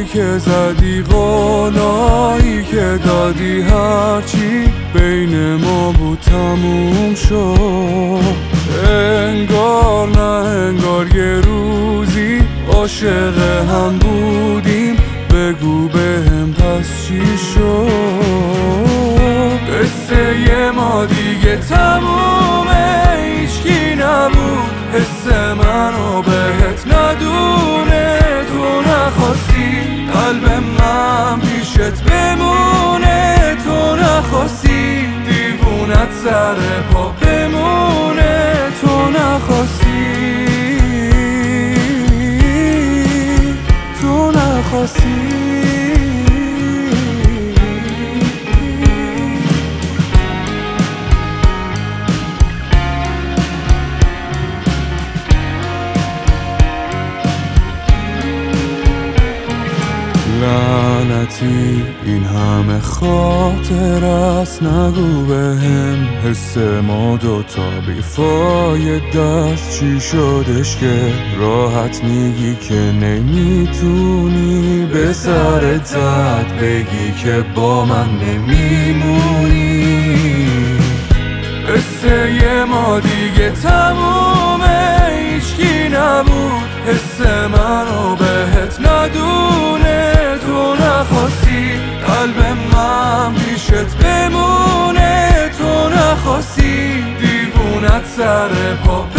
که زدی، قولایی که دادی، هرچی بین ما بود تموم شد. انگار نه انگار یه روزی عاشق هم بودیم، بگو بهم پس چی شد؟ قصه ما دیگه تمومه، هیچکی نبود حس منو بهت ندونه. تو نخواستی قلب من پیشت بمونه، تو نخواستی دیوونت سر پا بمونه، تو نخواستی، تو نخواستی. لعنتی این همه خاطر است، نگو بهم حس ما دوتا بیفایده است. چی شدش که راحت میگی که نمیتونی به سرت زد بگی که با من نمیمونی؟ قصه ما دیگه تمومه، هیچکی نبود حس منو بهت ندونه. تو نخواستی قلب من پیشت بمونه، تو نخواستی دیوونت سر پا